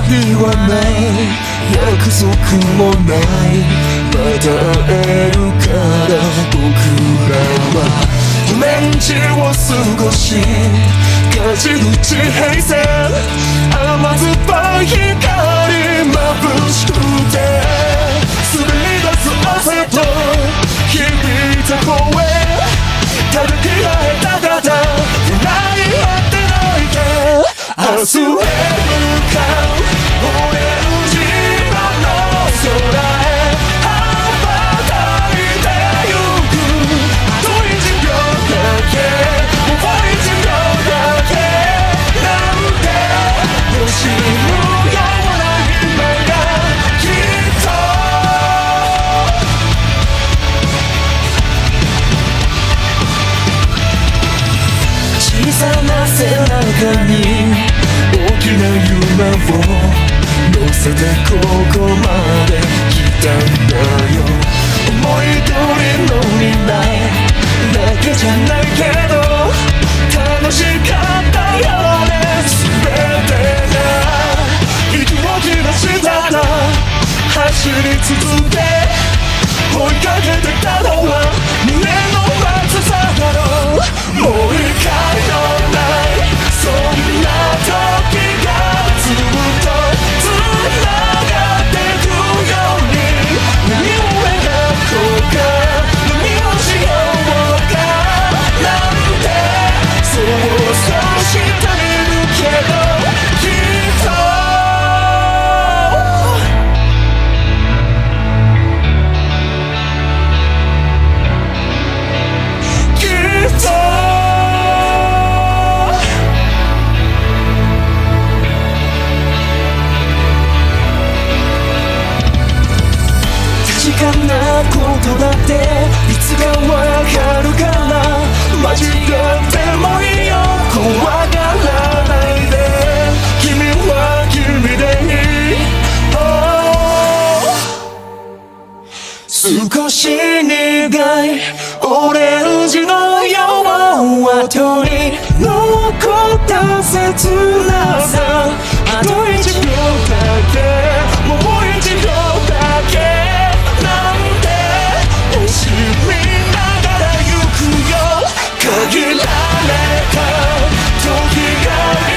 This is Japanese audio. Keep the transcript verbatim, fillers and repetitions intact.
りはない約束もないまた会えるから僕らは年中を過ごし勝ち口平線甘酸っぱい光眩しくて滑り出す汗と響いた声ただ着替えただた笑い合って泣いて明日へ向かうオレンジ色の空へ羽ばたいてゆくあといちびょうだけもういちびょうだけなんて惜しむような夢がきっと小さな背中に大きな夢を乗せてここまで来たんだよ思い通りの未来だけじゃないけど楽しかったよね全てが息を切らしたら走り続け追いかけてたのは胸の熱さだろうもう一回のないそんな時がずっとつながってくように何を描こうか何をしようかなんてそうそうしてみるけどきっときっと確かなことだっていつかわかるから間違ってもいいよ怖がらないで君は君でいい、oh、少し苦いオレンジの夜後に残った切なさあといちびょうだけもういちびょうだけ惜しみながら行くよ限られた時が